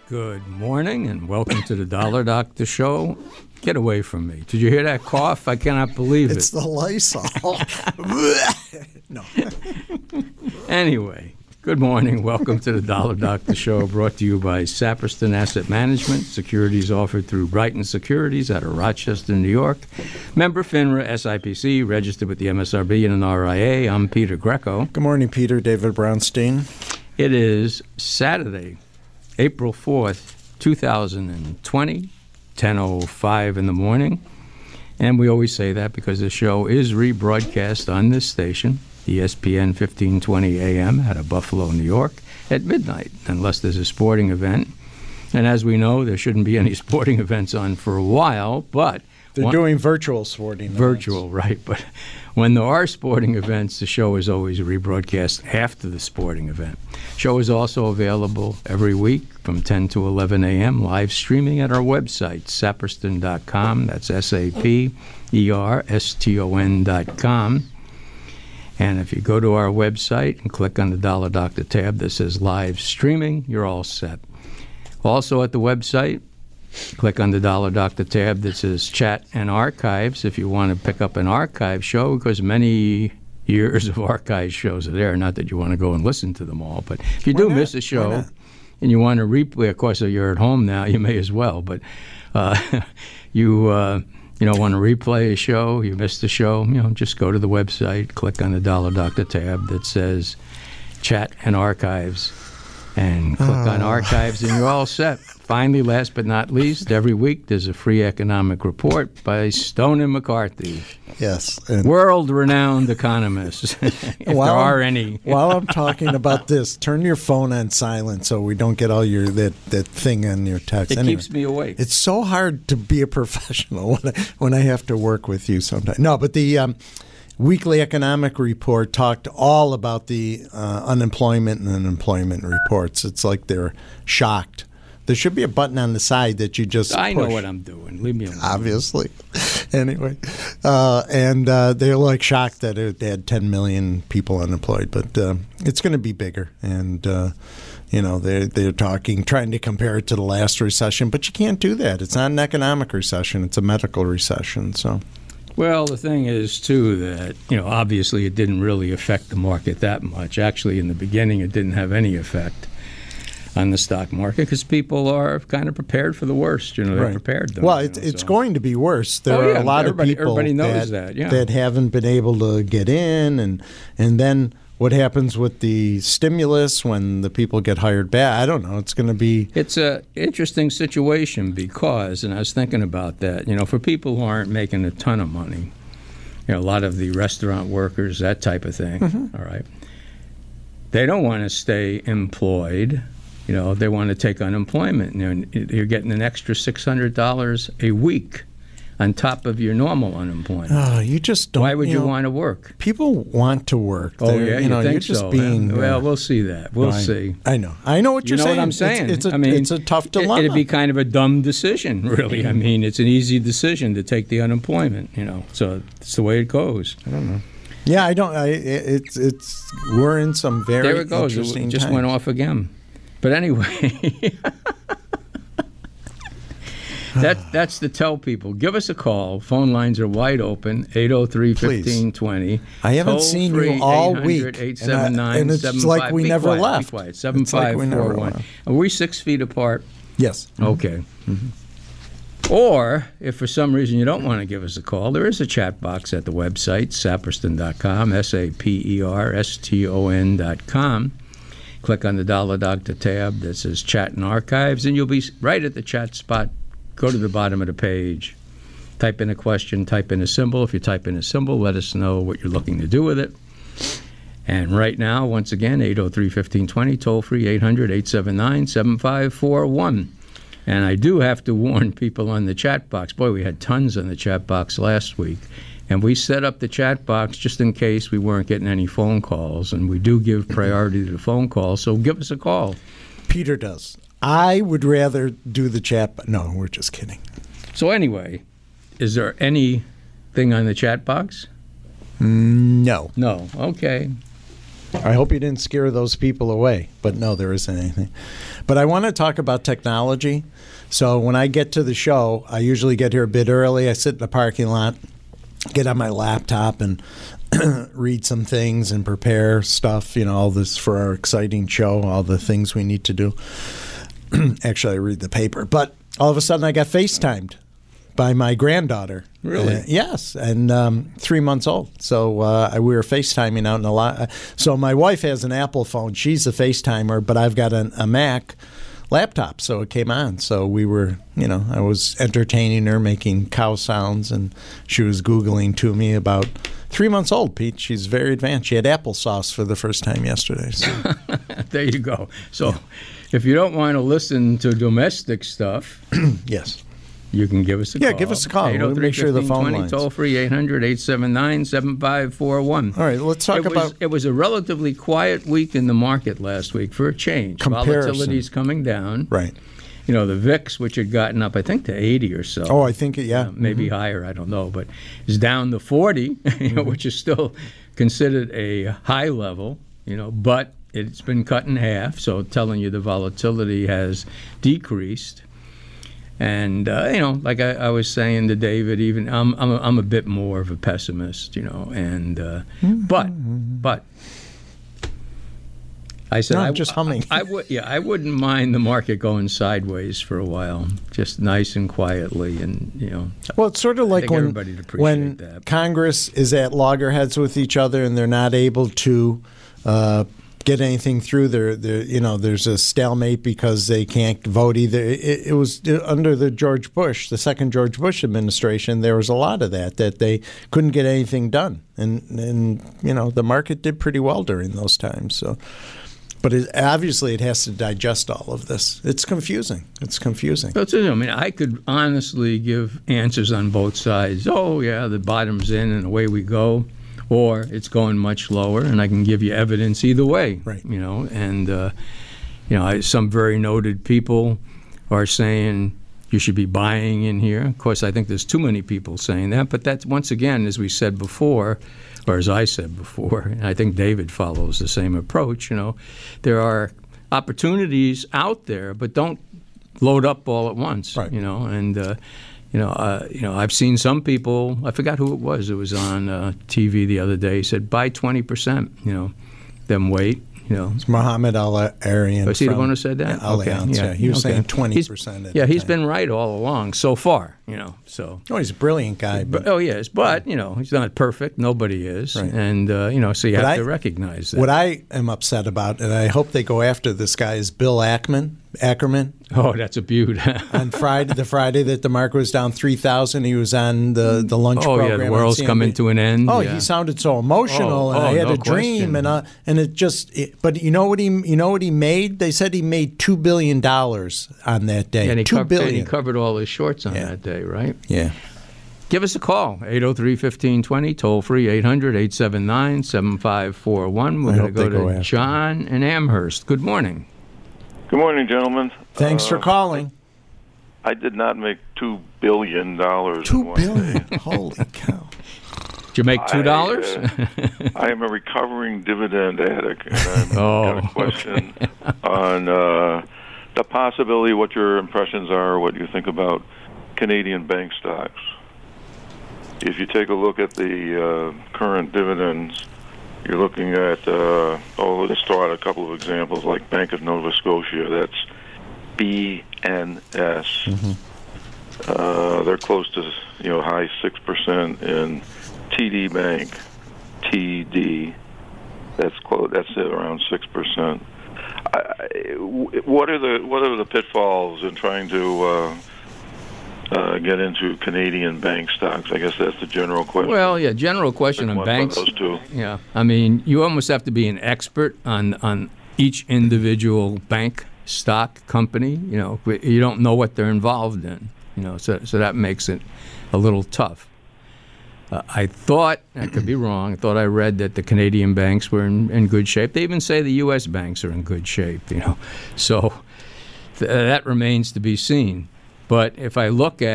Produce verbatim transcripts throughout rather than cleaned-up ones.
Good morning and welcome to the Dollar Doctor Show. Get away from me. Did you hear that cough? I cannot believe it's it. It's the Lysol. No. Anyway, good morning. Welcome to the Dollar Doctor Show, brought to you by Saperston Asset Management. Securities offered through Brighton Securities out of Rochester, New York. Member FINRA, S I P C, registered with the M S R B and an R I A. I'm Peter Greco. Good morning, Peter. David Brownstein. It is Saturday, April fourth, two thousand twenty, ten oh five in the morning. And we always say that because the show is rebroadcast on this station, E S P N fifteen twenty A M out of Buffalo, New York, at midnight, unless there's a sporting event. And as we know, there shouldn't be any sporting events on for a while, but... They're one, doing virtual sporting Virtual, events. Right. But when there are sporting events, the show is always rebroadcast after the sporting event. Show is also available every week from ten to eleven a.m., live streaming at our website, saperston dot com. That's S A P E R S T O N dot com. And if you go to our website and click on the Dollar Doctor tab that says live streaming, you're all set. Also at the website, click on the Dollar Doctor tab that says Chat and Archives if you want to pick up an archive show, because many years of archive shows are there. Not that you want to go and listen to them all, but if you Why do not? miss a show and you want to replay, of course, you're at home now, you may as well, but uh, you uh, you know want to replay a show, you missed a show, you know, just go to the website, click on the Dollar Doctor tab that says Chat and Archives, and click oh. on Archives, and you're all set. Finally, last but not least, every week there's a free economic report by Stone and McCarthy. Yes. World-renowned economists, if while, there are any. While I'm talking about this, turn your phone on silent so we don't get all your that, that thing on your text. It anyway, keeps me awake. It's so hard to be a professional when I, when I have to work with you sometimes. No, but the... Um, Weekly Economic Report talked all about the uh, unemployment and unemployment reports. It's like they're shocked. There should be a button on the side that you just I push. know what I'm doing. Leave me alone. Obviously. Anyway, uh, and uh, they're like shocked that it, they had ten million people unemployed. But uh, it's going to be bigger. And, uh, you know, they're, they're talking, trying to compare it to the last recession. But you can't do that. It's not an economic recession. It's a medical recession. So... Well, the thing is, too, that, you know, obviously it didn't really affect the market that much. Actually, in the beginning, it didn't have any effect on the stock market because people are kind of prepared for the worst. You know, they're right. prepared. Them, well, it's, you know, it's so. going to be worse. There oh, are yeah, a lot of people everybody knows that, that, yeah. that haven't been able to get in. And, and then what happens with the stimulus when the people get hired back? I don't know. It's going to be... It's an interesting situation because, and I was thinking about that, you know, for people who aren't making a ton of money, you know, a lot of the restaurant workers, that type of thing, mm-hmm. all right, they don't want to stay employed. You know, they want to take unemployment. And you're getting an extra six hundred dollars a week on top of your normal unemployment. Oh, you just don't. Why would you, you know, want to work? People want to work. Oh, They're, yeah, you, you know, think you're just so? being. Huh? Well, we'll see that. We'll no, I, see. I know. I know what you're you know saying. what I'm saying? It's, it's, a, I mean, it's a tough dilemma. It, it'd be kind of a dumb decision, really. I mean, it's an easy decision to take the unemployment, you know. So it's the way it goes. I don't know. Yeah, I don't. I, it's it's we're in some very there it goes. interesting It just times. went off again. But anyway, that that's to tell people. Give us a call. Phone lines are wide open. eight oh three, fifteen twenty. I haven't seen you all week, eight seven nine, and, I, and it's like we be never quiet, left. Be quiet. seven five four one. Are we six feet apart? Yes. Okay. Mm-hmm. Or, if for some reason you don't want to give us a call, there is a chat box at the website, saperston dot com, S A P E R S T O N dot com. Click on the Dollar Doctor tab that says Chat and Archives, and you'll be right at the chat spot. Go to the bottom of the page. Type in a question, type in a symbol. If you type in a symbol, let us know what you're looking to do with it. And right now, once again, eight oh three, fifteen twenty, toll-free, eight hundred, eight seven nine, seven five four one. And I do have to warn people on the chat box. Boy, we had tons on the chat box last week. And we set up the chat box just in case we weren't getting any phone calls. And we do give priority to the phone calls, so give us a call. Peter does. I would rather do the chat, but no, we're just kidding. So anyway, is there anything on the chat box? No. No. Okay. I hope you didn't scare those people away, but no, there isn't anything. But I want to talk about technology. So when I get to the show, I usually get here a bit early. I sit in the parking lot, get on my laptop and read some things and prepare stuff, you know, all this for our exciting show, all the things we need to do. Actually, I read the paper. But all of a sudden I got FaceTimed by my granddaughter. Really? Uh, yes, and um, three months old. So uh, we were FaceTiming out in a lot. So my wife has an Apple phone. She's a FaceTimer, but I've got an, a Mac laptop, so it came on. So we were, you know, I was entertaining her, making cow sounds, and she was Googling to me about three months old, Pete. She's very advanced. She had applesauce for the first time yesterday. So. There you go. So yeah. If you don't want to listen to domestic stuff, yes. You can give us a yeah, call. Yeah, give us a call. We'll make sure the phone lines. Toll free, eight hundred, eight seven nine, seven five four one. All right, let's talk it about... Was, it was a relatively quiet week in the market last week for a change. Comparison. Volatility's coming down. Right. You know, the V I X, which had gotten up, I think, to eighty or so. Oh, I think, yeah. Uh, maybe mm-hmm. higher, I don't know. But is down to forty, you know, mm-hmm. which is still considered a high level, you know, but it's been cut in half, so telling you the volatility has decreased. And, uh, you know, like I, I was saying to David, even I'm I'm a, I'm a bit more of a pessimist, you know, and uh, mm-hmm. but but I said no, I'm I, just humming. I, I would yeah I wouldn't mind the market going sideways for a while, just nice and quietly, and you know. Well, it's sort of like when when that. Congress is at loggerheads with each other and they're not able to. Uh, get anything through. There, there, you know, there's a stalemate because they can't vote either. It, it was under the George Bush, the second George Bush administration. There was a lot of that that they couldn't get anything done, and and you know the market did pretty well during those times. So, but it, obviously it has to digest all of this. It's confusing. It's confusing. That's it. I mean, I could honestly give answers on both sides. Oh yeah, the bottom's in, and away we go. Or it's going much lower, and I can give you evidence either way. Right. You know, and uh, you know, I, some very noted people are saying you should be buying in here. Of course, I think there's too many people saying that, but that's once again, as we said before, or as I said before, and I think David follows the same approach. You know, there are opportunities out there, but don't load up all at once. Right. You know, and. Uh, You know, uh, you know. I've seen some people. I forgot who it was. It was on uh, T V the other day. He said, "Buy twenty percent." You know, then wait. You know, it's Muhammad Al-Arian. Was he the one who said that? Yeah, okay. yeah. He was okay. saying twenty percent. Yeah, he's time. been right all along so far. You know, so. Oh, he's a brilliant guy. But, oh yes, but you know, he's not perfect. Nobody is, right. and uh, you know, so you but have I, to recognize that. What I am upset about, and I hope they go after this guy, is Bill Ackman. Ackerman. Oh, that's a beaut. On Friday, the Friday that the market was down three thousand, he was on the, the lunch oh, program. Oh, yeah, the world's coming to an end. Oh, yeah. he sounded so emotional, oh, and oh, I had no a dream, question. and uh, and it just. It, but you know what he you know what he made? They said he made two billion dollars on that day. Yeah, and he two co- billion. And he covered all his shorts on yeah. that day, right? Yeah. Give us a call, eight oh three, one five two zero, toll free, eight hundred, eight seven nine, seven five four one. We're going to go to go John in Amherst. Good morning. Good morning, gentlemen. Thanks uh, for calling. I did not make two billion dollars. Two in one billion. Day. Holy cow! Did you make two dollars? I, uh, I am a recovering dividend addict, and I've oh, got a question okay. on uh, the possibility. What your impressions are? What you think about Canadian bank stocks? If you take a look at the uh, current dividends. You're looking at, uh, oh, let's throw out a couple of examples, like Bank of Nova Scotia. That's B N S. Mm-hmm. Uh, they're close to, you know, high six percent in T D Bank, T D. That's close. That's at around six percent. What are the what are the pitfalls in trying to uh, Uh, get into Canadian bank stocks? I guess that's the general question. Well, yeah, general question on banks. Those two. Yeah, I mean, you almost have to be an expert on on each individual bank stock company. You know, you don't know what they're involved in. You know, so so that makes it a little tough. Uh, I thought, I could be wrong, I thought I read that the Canadian banks were in, in good shape. They even say the U S banks are in good shape. You know, so th- that remains to be seen. But if I look at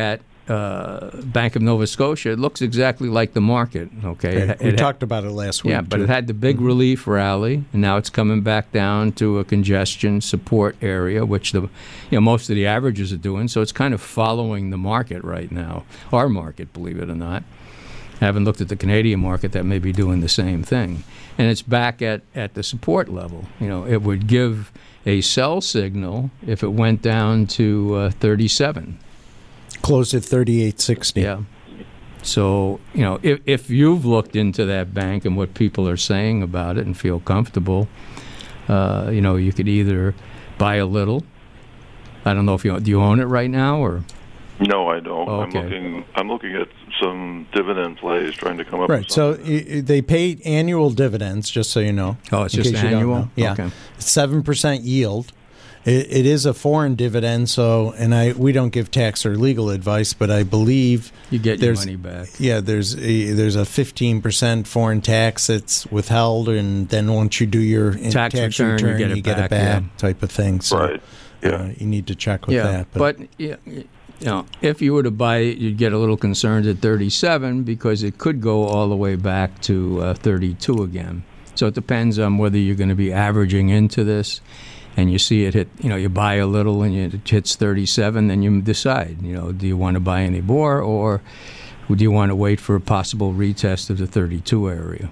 uh, Bank of Nova Scotia, it looks exactly like the market. Okay, Okay. It- We it- talked about it last week. yeah, but too. it had the big relief rally, and now it's coming back down to a congestion support area, which the, you know, most of the averages are doing. So it's kind of following the market right now, our market, believe it or not. I haven't looked at the Canadian market that may be doing the same thing, and it's back at, at the support level. You know, it would give a sell signal if it went down to uh, thirty-seven. Closed at thirty-eight sixty. Yeah. So, you know, if, if you've looked into that bank and what people are saying about it and feel comfortable, uh, you know, you could either buy a little. I don't know if you do you own it right now or. No, I don't. Okay. I'm looking. I'm looking at some dividend plays, trying to come up. Right. with So something. i- i- they pay annual dividends, just so you know. Oh, it's in just case you don't annual? know. Yeah. Okay. seven percent yield. It, it is a foreign dividend, so, and I we don't give tax or legal advice, but I believe You get your there's- money back. Yeah, there's a, there's a fifteen percent foreign tax that's withheld, and then once you do your in- Tax return, you get it back, yeah. type of thing. So, Right. Yeah. uh, you need to check with Yeah, that. but, yeah, you know, if you were to buy it, you'd get a little concerned at thirty-seven because it could go all the way back to uh, thirty-two again. So it depends on whether you're going to be averaging into this, and you see it hit, you know, you buy a little and it hits thirty-seven, then you decide, you know, do you want to buy any more, or do you want to wait for a possible retest of the thirty-two area?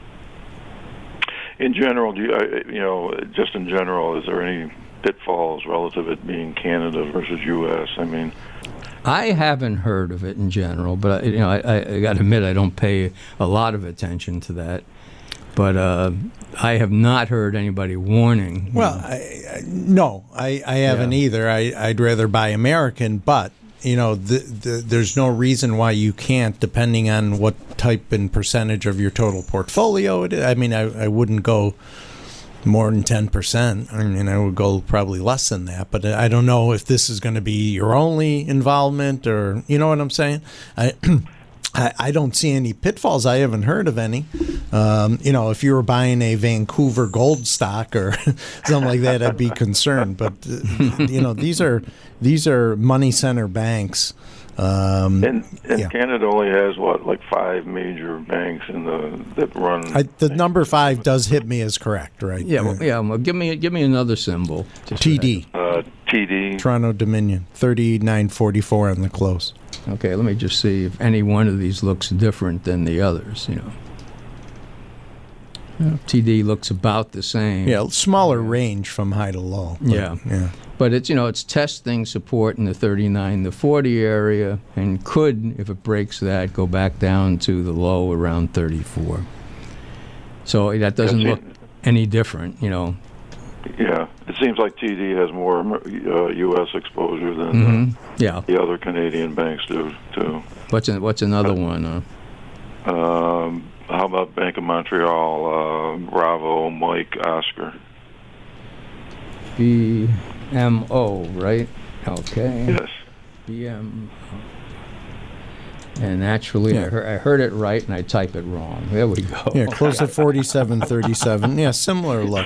In general, do you, I- you know, just in general, is there any pitfalls relative to it being Canada versus U S? I mean, I haven't heard of it in general, but you know, I, I, I got to admit I don't pay a lot of attention to that. But uh, I have not heard anybody warning. you Well, know. I, I, no, I, I haven't Yeah. either. I, I'd rather buy American, but you know, the, the, there's no reason why you can't, depending on what type and percentage of your total portfolio it is. I mean, I, I wouldn't go more than ten percent. I mean, I would go probably less than that, but I don't know if this is going to be your only involvement, or, you know what I'm saying? I I, I don't see any pitfalls. I haven't heard of any. Um, you know, if you were buying a Vancouver gold stock or something like that, I'd be concerned. But uh, you know, these are these are money center banks. Um, and, and yeah. Canada only has what, like five major banks in the that run. I, the number five does hit me as correct, right? yeah, well, yeah. Well, give me give me another symbol. Just T D, uh, T D. Toronto Dominion, thirty-nine forty-four on the close. Okay, let me just see if any one of these looks different than the others. You know, Yeah, T D looks about the same. Yeah, smaller range from high to low. but, Yeah. yeah. But it's, you know, it's testing support in the thirty-nine to forty area, and could, if it breaks that, go back down to the low around thirty-four. So that doesn't Yeah, look see- any different, you know. Yeah, it seems like T D has more uh, U S exposure than hmm Yeah. uh, the other Canadian banks do too. What's an, what's another one? Uh, Um, how about Bank of Montreal, uh, Bravo, Mike, Oscar? B M O, right? Okay. Yes. B M O. And actually, I, Yeah. heard, I heard it right, and I type it wrong. There we go. Yeah, close at forty-seven thirty-seven. Yeah, similar look.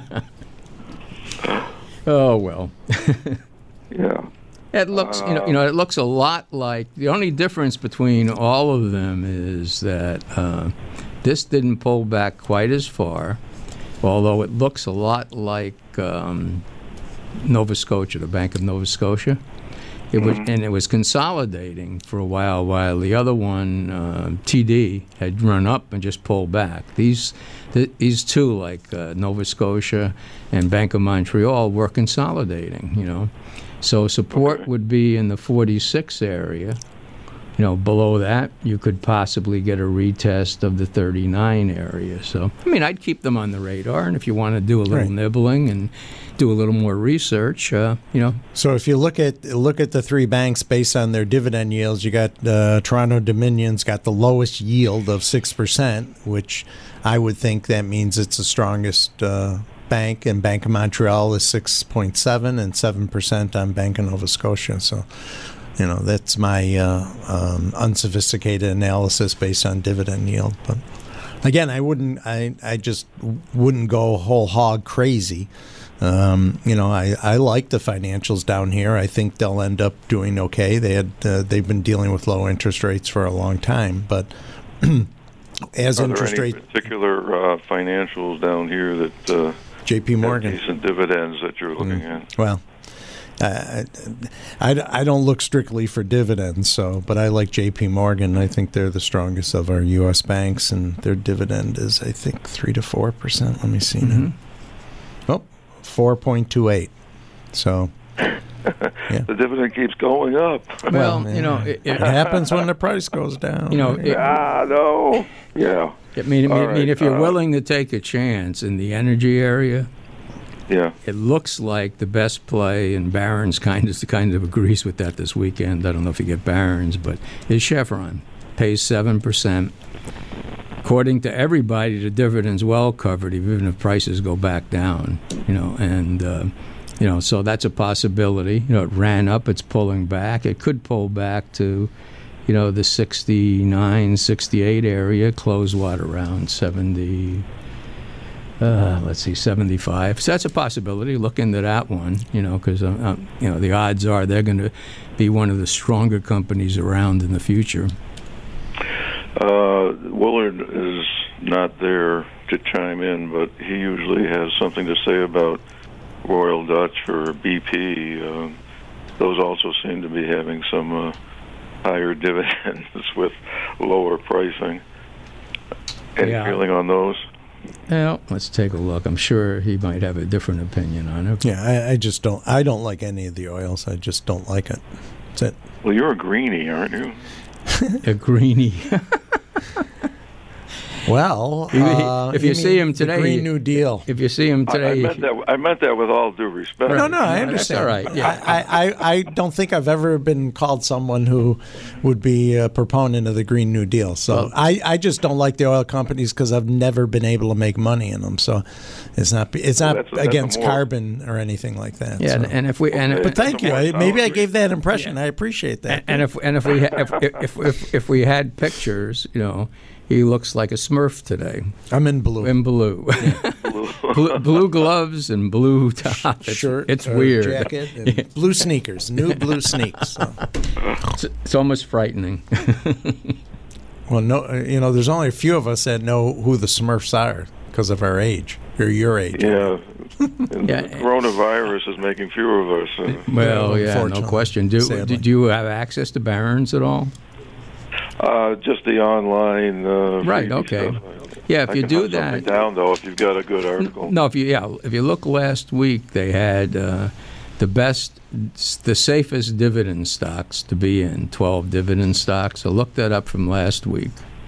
Oh, well. Yeah. It looks, you know, you know, it looks a lot like, the only difference between all of them is that uh, this didn't pull back quite as far, although it looks a lot like um, Nova Scotia, the Bank of Nova Scotia. It was, and it was consolidating for a while, while the other one, uh, T D, had run up and just pulled back. These, th- these two, like uh, Nova Scotia and Bank of Montreal, were consolidating. You know, so support Okay. would be in the forty-six area. You know, below that, you could possibly get a retest of the thirty-nine area. So, I mean, I'd keep them on the radar, and if you want to do a little Right. nibbling and do a little more research, uh, you know, So if you look at look at the three banks based on their dividend yields, you got uh, Toronto Dominion's got the lowest yield of six percent, which I would think that means it's the strongest uh, bank, and Bank of Montreal is six point seven and seven percent on Bank of Nova Scotia. So, you know, that's my uh, um, unsophisticated analysis based on dividend yield. But again, I wouldn't, I, I just wouldn't go whole hog crazy. Um, you know, I, I like the financials down here. I think they'll end up doing okay. They had uh, they've been dealing with low interest rates for a long time, but as Are interest there any rates, particular uh, financials down here that uh, J P have Morgan. decent dividends that you're looking Mm. at? Well, uh, I, I don't look strictly for dividends, so but I like J P Morgan. I think they're the strongest of our U S banks, and their dividend is, I think, three to four percent. Let me see now. Mhm. Oh, four point two eight. So The dividend keeps going up. Well, yeah. you know, it, it it, happens when the price goes down. you know, it, ah, no. Yeah. I mean, I All mean, I mean, right, if you're uh, willing to take a chance in the energy area, Yeah. it looks like the best play, and Barron's kind of kind of agrees with that this weekend. I don't know if you get Barron's, but is Chevron. Pays seven percent. According to everybody, the dividend's well covered, even if prices go back down. You know, and uh, you know, so that's a possibility. You know, it ran up, it's pulling back. It could pull back to, you know, the sixty-nine, sixty-eight area. Close what, around seventy. Uh, let's see, seventy-five. So that's a possibility. Look into that one, you know, because uh, uh, you know the odds are they're going to be one of the stronger companies around in the future. Uh, Willard is not there to chime in, but he usually has something to say about Royal Dutch or B P. Uh, those also seem to be having some uh, higher dividends with lower pricing. Any Yeah. feeling on those? Well, let's take a look. I'm sure he might have a different opinion on it. Yeah, I, I just don't. I don't like any of the oils. I just don't like it. That's it. Well, you're a greenie, aren't you? A greenie. Well, If you- uh, if you mean see him the today, Green you- New Deal. If you see him I, I today, meant that. I meant that with all due respect. No, no, I That's understand. all right, yeah. I, I, I don't think I've ever been called someone who would be a proponent of the Green New Deal. So Well- I, I just don't like the oil companies because I've never been able to make money in them. So it's not it's Well, not that's- that's a against more- carbon or anything like that. yeah, so. and, and if we and Okay. But thank you. I, maybe I gave that impression. Yeah. I appreciate that. and, and if and if we ha- if, if, if if we had pictures, you know, he looks like a Smurf today I'm in blue. in blue, blue, blue gloves and blue top. It's, Shirt, it's or weird. jacket, and blue sneakers, new blue sneaks. So. It's, it's almost frightening. Well, no, uh, you know, there's only a few of us that know who the Smurfs are because of our age or your age. Yeah. And Yeah. the coronavirus is making fewer of us. Uh, Well, yeah, no Unfortunately, question. Do sadly. did you have access to Barron's at all? uh, just the online. Uh, Right, freebie okay. stuff. Yeah, if I you can do hunt something that. down though, if you've got a good article. No, if you yeah, if you look last week, they had uh, the best, the safest dividend stocks to be in, twelve dividend stocks. So look that up from last week.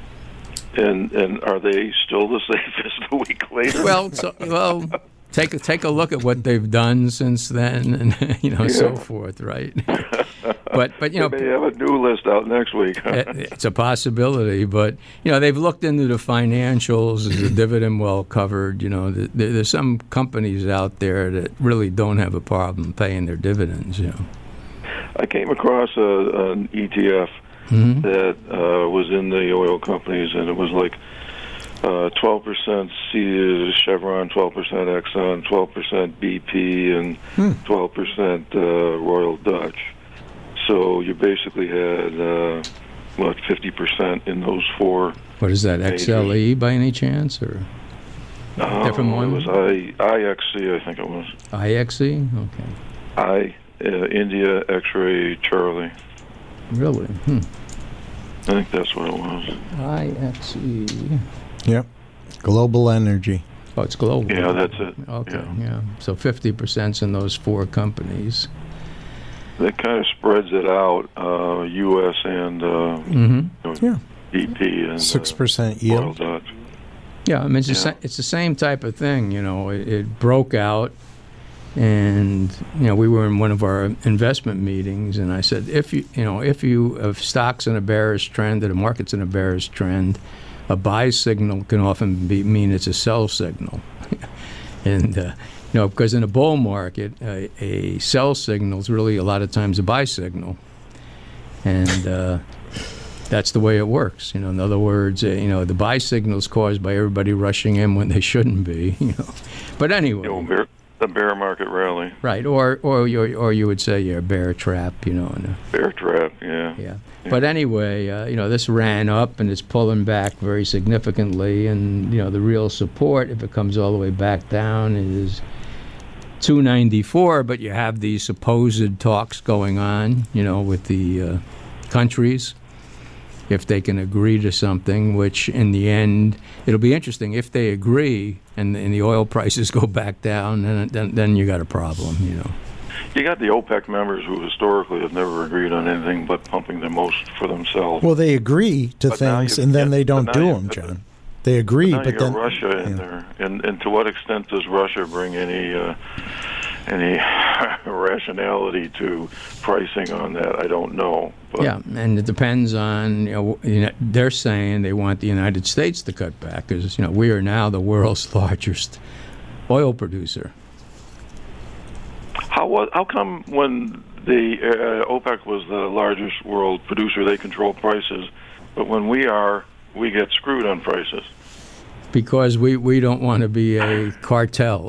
And and are they still the safest a week later? Well, so, well, take a take a look at what they've done since then, and you know, so Yeah. forth, right? But but you know, they may have a new list out next week. it- it's a possibility. But you know, they've looked into the financials. Is the dividend well covered? You know, th- there, there's some companies out there that really don't have a problem paying their dividends. You know. I came across a, an E T F Mhm. that uh, was in the oil companies, and it was like uh, twelve percent C Chevron, twelve percent Exxon, twelve percent B P, and twelve percent uh, Royal Dutch. So you basically had uh, what fifty percent in those four. What is that? X L E by any chance, or Uh, Different it one? was I, IXC, I think it was. I X E? Okay. I, uh, India X-ray Charlie. Really? Hmm. I think that's what it was. I X E. Yep. Global Energy. Oh, it's global. Yeah, that's it. Okay, Yeah. yeah. So fifty percent's in those four companies. That kind of spreads it out, uh, U S and uh, Mm-hmm. you know, Yeah. B P and Six uh, percent Royal yield. Dutch. Yeah, I mean, it's, the Yeah. sa- it's the same type of thing, you know. It, it broke out, and, you know, we were in one of our investment meetings, and I said, if you, you know, if you, if stock's in a bearish trend or the market's in a bearish trend, a buy signal can often be, mean it's a sell signal. and, uh, you know, because in a bull market, a, a sell signal is really a lot of times a buy signal. And, uh, that's the way it works. You know, in other words, uh, you know, the buy signal is caused by everybody rushing in when they shouldn't be. You know, but anyway, You know, Mir- the bear market rally. Right, or or you or you would say you're a bear trap, you know. And, uh, Bear trap, yeah. yeah. But anyway, uh, you know, this ran up and it's pulling back very significantly, and you know, the real support, if it comes all the way back down, is two ninety-four. But you have these supposed talks going on, you know, with the uh, countries, if they can agree to something, which in the end, it'll be interesting. If they agree and, and the oil prices go back down, then, then then you got a problem, you know. You got the OPEC members who historically have never agreed on anything but pumping the most for themselves. Well, they agree to But now things, you and then get- they don't but do now you- them, John. They agree, Now you but got then Russia in yeah. there, and and to what extent does Russia bring any uh, any rationality to pricing on that? I don't know. But Yeah, and it depends on, you know, you know, they're saying they want the United States to cut back because, you know, we are now the world's largest oil producer. How wa- how come when the uh, OPEC was the largest world producer, they control prices, but when we are, we get screwed on prices? Because we, we don't want to be a cartel.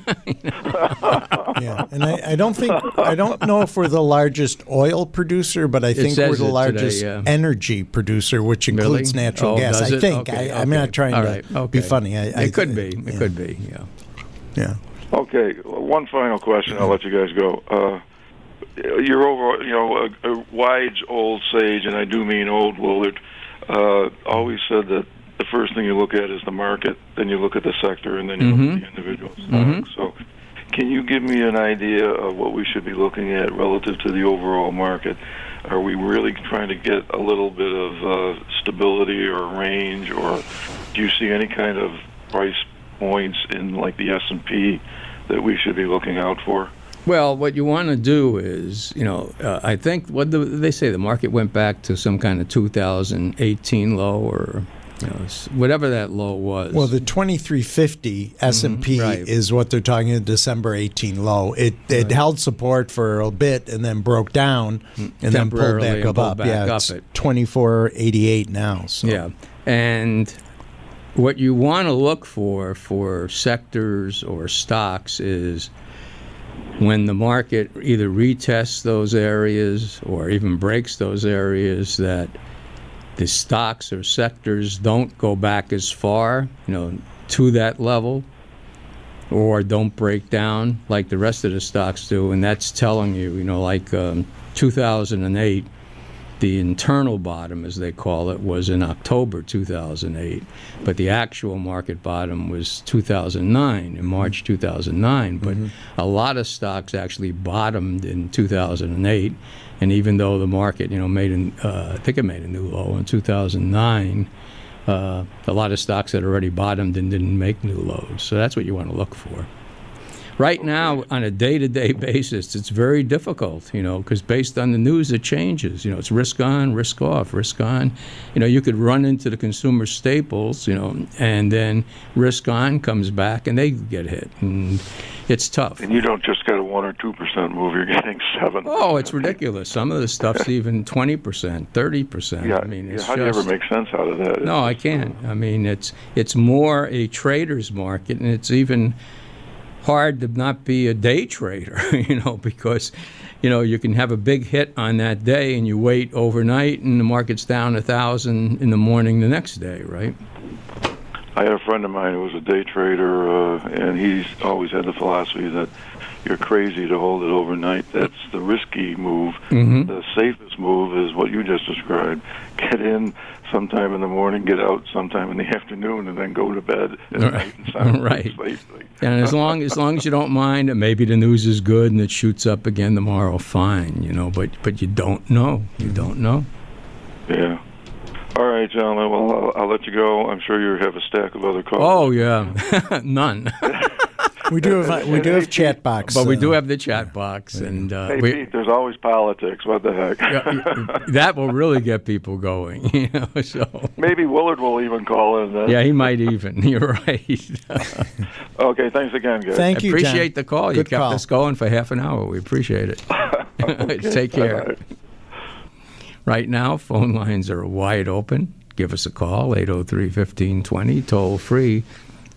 yeah, and I, I don't think I don't know if we're the largest oil producer, but I think says we're the it today, largest yeah. energy producer, which includes Really? natural Oh, gas. does I it? think Okay, I, I'm okay. not trying All to right, be okay. funny. I, I, It could be. It yeah. could be, yeah. Yeah. Okay, one final question. I'll let you guys go. Uh, you're over, you know, a, a wise old sage, and I do mean old Willard, uh, always said that the first thing you look at is the market, then you look at the sector, and then you Mhm. look at the individual stock. Mhm. So can you give me an idea of what we should be looking at relative to the overall market? Are we really trying to get a little bit of uh, stability or range, or do you see any kind of price points in like the S and P that we should be looking out for? Well, what you want to do is, you know, uh, I think what the, they say the market went back to some kind of two thousand eighteen low, or you know, s- whatever that low was. Well, the twenty-three fifty S and P Mhm, right. is what they're talking a December eighteen low. It it Right. held support for a bit and then broke down and then pulled Temporarily back and up. pulled up. back yeah, up it's it. twenty-four eighty-eight now. So. Yeah, and what you want to look for for sectors or stocks is when the market either retests those areas or even breaks those areas, that the stocks or sectors don't go back as far, you know, to that level, or don't break down like the rest of the stocks do. And that's telling you, you know, like um, two thousand eight, the internal bottom, as they call it, was in October two thousand eight, but the actual market bottom was two thousand nine, in March two thousand nine. But a lot of stocks actually bottomed in two thousand eight, and even though the market, you know, made an, uh, I think it made a new low in two thousand nine, uh, a lot of stocks had already bottomed and didn't make new lows. So that's what you want to look for. Right now, on a day-to-day basis, it's very difficult, you know, because based on the news, it changes. You know, it's risk on, risk off, risk on. You know, you could run into the consumer staples, you know, and then risk on comes back and they get hit. And it's tough. And you don't just get a one or two percent move; you're getting seven. Oh, it's ridiculous. Some of the stuff's even twenty percent, thirty percent. Yeah, I mean, yeah, it's how do you just, ever make sense out of that? No, I can't. I mean, it's it's more a trader's market, and it's even hard to not be a day trader, you know, because, you know, you can have a big hit on that day and you wait overnight and the market's down a thousand in the morning the next day, right? I had a friend of mine who was a day trader, uh, and he's always had the philosophy that you're crazy to hold it overnight. That's the risky move. Mhm. The safest move is what you just described. Get in sometime in the morning, get out sometime in the afternoon, and then go to bed at Right. night and sound Right. safely. And as long as long as you don't mind, and maybe the news is good and it shoots up again tomorrow, fine, you know. But but you don't know. You don't know. Yeah. All right, gentlemen. Well, I'll, I'll let you go. I'm sure you have a stack of other calls. Oh yeah, none. We do have we do have chat box, But we uh, do have the chat box, and uh, Hey, we, Pete, there's always politics. What the heck? yeah, that will really get people going, you know. So Maybe Willard will even call in then. yeah, he might even. You're right. Okay, thanks again, guys. Thank you, Appreciate John. the call. You Good kept call. us going for half an hour. We appreciate it. Take care. Bye-bye. Right now, phone lines are wide open. Give us a call, eight oh three, fifteen twenty, toll free,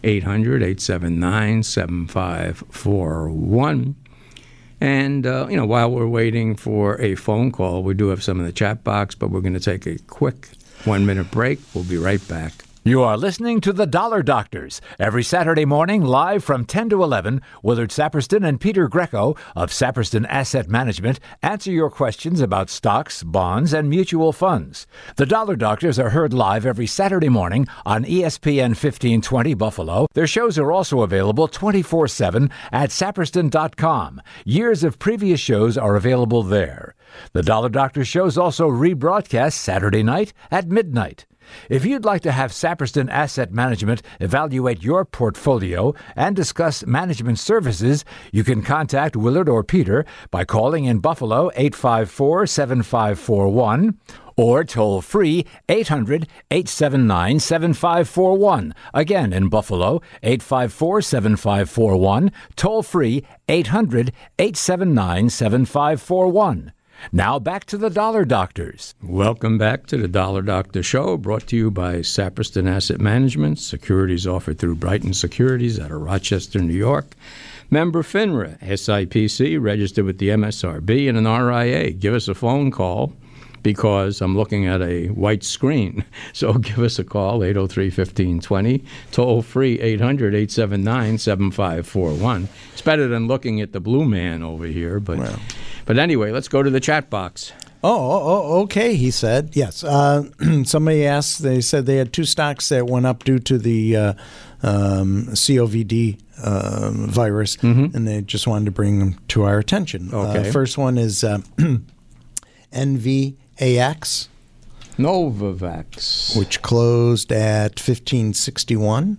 eight hundred, eight seven nine, seven five four one. And, uh, you know, while we're waiting for a phone call, we do have some in the chat box, but we're going to take a quick one-minute break. We'll be right back. You are listening to The Dollar Doctors. Every Saturday morning, live from ten to eleven, Willard Saperston and Peter Greco of Saperston Asset Management answer your questions about stocks, bonds, and mutual funds. The Dollar Doctors are heard live every Saturday morning on E S P N fifteen twenty Buffalo. Their shows are also available twenty-four seven at saperston dot com. Years of previous shows are available there. The Dollar Doctor shows also rebroadcast Saturday night at midnight. If you'd like to have Saperston Asset Management evaluate your portfolio and discuss management services, you can contact Willard or Peter by calling in Buffalo eight five four, seven five four one or toll-free eight hundred, eight seven nine, seven five four one. Again, in Buffalo, eight five four, seven five four one, toll-free eight hundred, eight seven nine, seven five four one. Now back to the Dollar Doctors. Welcome back to the Dollar Doctor Show, brought to you by Saperston Asset Management. Securities offered through Brighton Securities out of Rochester, New York. Member FINRA, S I P C, registered with the M S R B and an R I A. Give us a phone call because I'm looking at a white screen. So give us a call, eight oh three, fifteen twenty, toll-free eight hundred, eight seven nine, seven five four one. It's better than looking at the blue man over here, but... Well. But anyway, let's go to the chat box. Oh, oh okay, he said. Yes. Uh, somebody asked, they said they had two stocks that went up due to the uh, um, C O V D uh, virus, mm-hmm. and they just wanted to bring them to our attention. Okay. Uh, first one is uh, N V A X. Novavax. Which closed at fifteen sixty-one.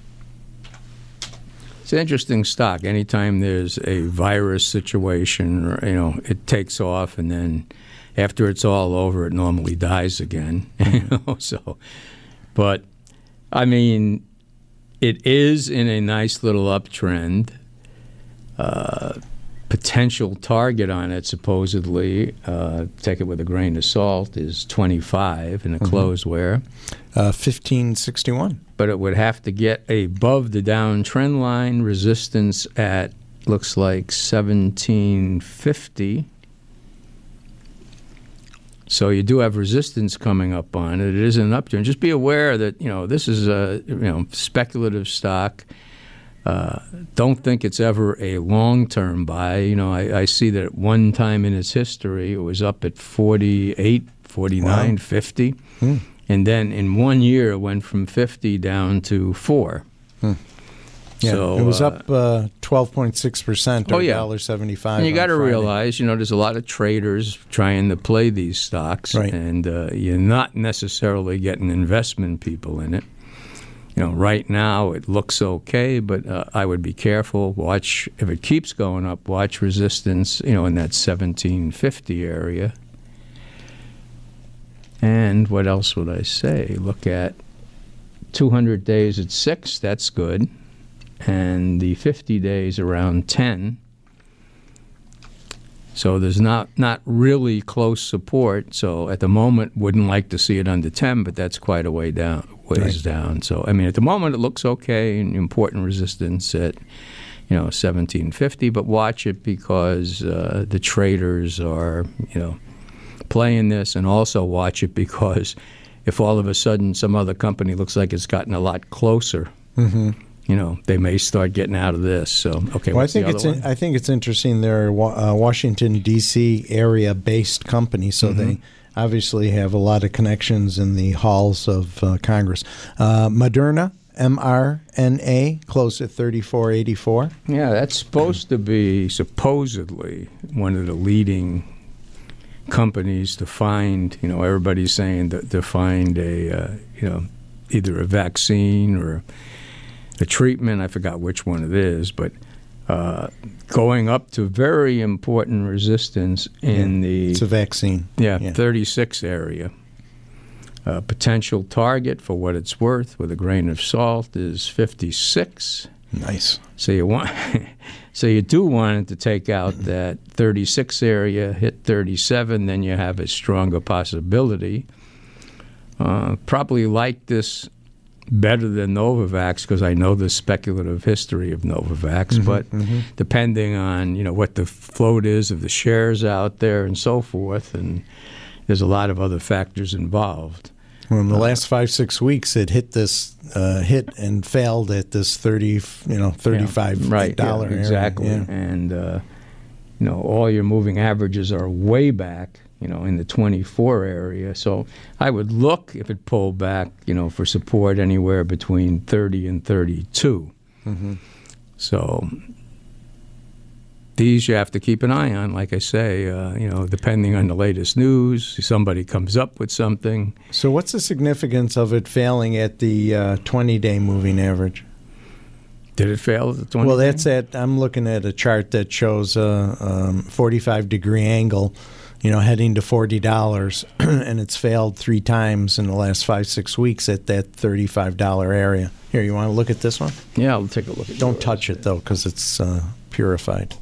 It's an interesting stock. Anytime there's a virus situation, or, you know, it takes off, and then after it's all over, it normally dies again. You know, so, but I mean, it is in a nice little uptrend. Uh, potential target on it, supposedly, uh, take it with a grain of salt, is twenty-five, and it mm-hmm. closed where? Uh, fifteen sixty-one. But it would have to get above the downtrend line, resistance at, looks like seventeen fifty. So you do have resistance coming up on it. It is an upturn. Just be aware that, you know, this is a, you know, speculative stock. Uh, don't think it's ever a long-term buy. You know, I, I see that at one time in its history, it was up at forty-eight, forty-nine, wow. fifty. Hmm. And then in one year, it went from fifty down to four. Hmm. Yeah, so, it was uh, up uh, twelve point six percent or oh, yeah. one dollar seventy-five. And you got to Friday. realize, you know, there's a lot of traders trying to play these stocks, right. and uh, you're not necessarily getting investment people in it. You know, right now it looks okay, but uh, I would be careful. Watch, if it keeps going up, watch resistance, you know, in that seventeen fifty area. And what else would I say? Look at two hundred days at six, that's good. And the fifty days around ten. So there's not, not really close support. So at the moment, wouldn't like to see it under ten, but that's quite a way down, ways right. down. So, I mean, at the moment, it looks okay, and important resistance at, you know, seventeen fifty, but watch it because uh, the traders are, you know, playing this, and also watch it because if all of a sudden some other company looks like it's gotten a lot closer, mm-hmm. you know, they may start getting out of this. So, okay. Well, I what's think the it's other in, one? I think it's interesting. They're a uh, Washington D C area based company, so mm-hmm. they obviously have a lot of connections in the halls of uh, Congress. Uh, Moderna. M R N A, close at thirty-four eighty-four. Yeah, that's supposed to be supposedly one of the leading companies to find, you know, everybody's saying that to find a, uh, you know, either a vaccine or a treatment. I forgot which one it is, but uh, going up to very important resistance in yeah, the... It's a vaccine. Yeah, yeah. thirty-six area. Uh, potential target, for what it's worth, with a grain of salt, is fifty-six. Nice. So you want, so you do want it to take out that thirty-six area, hit thirty-seven, then you have a stronger possibility. Uh, probably like this better than Novavax because I know the speculative history of Novavax, Mm-hmm, but mm-hmm. depending on, you know, what the float is of the shares out there and so forth, and there's a lot of other factors involved. Well, in the last five, six weeks, it hit this, uh, hit and failed at this thirty, you know, thirty-five yeah, right, dollar yeah, exactly, area. Yeah. and uh, you know, all your moving averages are way back, you know, in the twenty-four area. So I would look if it pulled back, you know, for support anywhere between thirty and thirty-two. Mm-hmm. So these you have to keep an eye on, like I say, uh, you know, depending on the latest news. Somebody comes up with something. So what's the significance of it failing at the uh, twenty-day moving average? Did it fail at the twenty? Well, that's at, I'm looking at a chart that shows a um, forty-five degree angle, you know, heading to forty dollars, and it's failed three times in the last five, six weeks at that thirty-five dollar area. Here, you want to look at this one? Yeah, I'll take a look at it. Don't touch it, though, because it's uh, purified.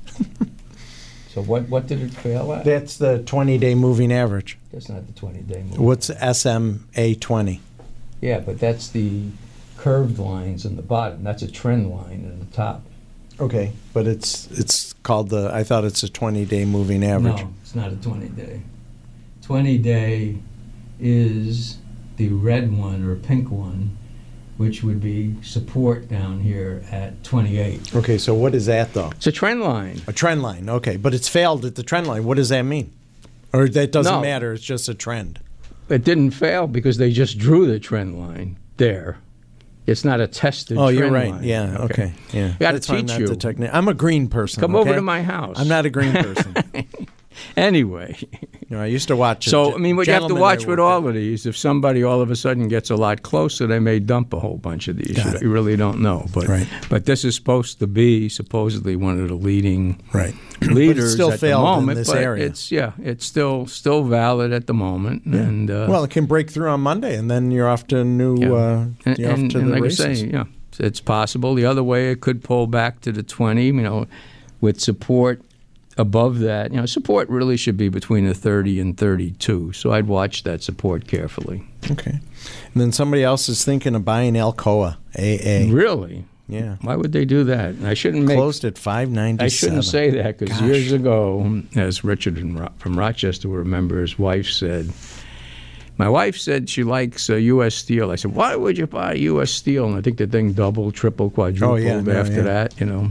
So what, what did it fail at? That's the twenty-day moving average. That's not the twenty-day moving. What's S M A twenty? Yeah, but that's the curved lines in the bottom. That's a trend line in the top. Okay, but it's it's called the, I thought it's a twenty-day moving average. No, it's not a twenty-day. twenty-day is the red one or pink one, which would be support down here at twenty-eight. Okay, so what is that, though? It's a trend line. A trend line, okay. But it's failed at the trend line. What does that mean? Or that doesn't No. matter, it's just a trend. It didn't fail because they just drew the trend line there. It's not a tested Oh, trend you're right. line. Yeah, okay. Yeah. Gotta That's why I'm teach not you. the techni- I'm a green person. Come okay? over to my house. I'm not a green person. Anyway. You know, I used to watch it. So, I mean, what you have to Gentlemen watch I with work all of these, if somebody all of a sudden gets a lot closer, they may dump a whole bunch of these. Got You, it. you really don't know. But Right. but this is supposed to be supposedly one of the leading Right. leaders still at failed the in moment. this but area. It's yeah, it's still still valid at the moment. And uh, Well, it can break through on Monday, and then you're off to new. yeah. Uh, and, you're off and- to and the like races. I say, yeah, it's possible. The other way, it could pull back to the twenty. You know, with support above that. You know, support really should be between the thirty and thirty-two. So I'd watch that support carefully. Okay. And then somebody else is thinking of buying Alcoa A A. Really? Yeah. Why would they do that? I shouldn't make. Closed at five ninety-seven. I shouldn't say that because Gosh. years ago, as Richard in Ro- from Rochester will remember, his wife said, my wife said she likes uh, U S Steel. I said, why would you buy U S Steel? And I think the thing doubled, triple, quadrupled Oh, yeah, no, after yeah. that, you know.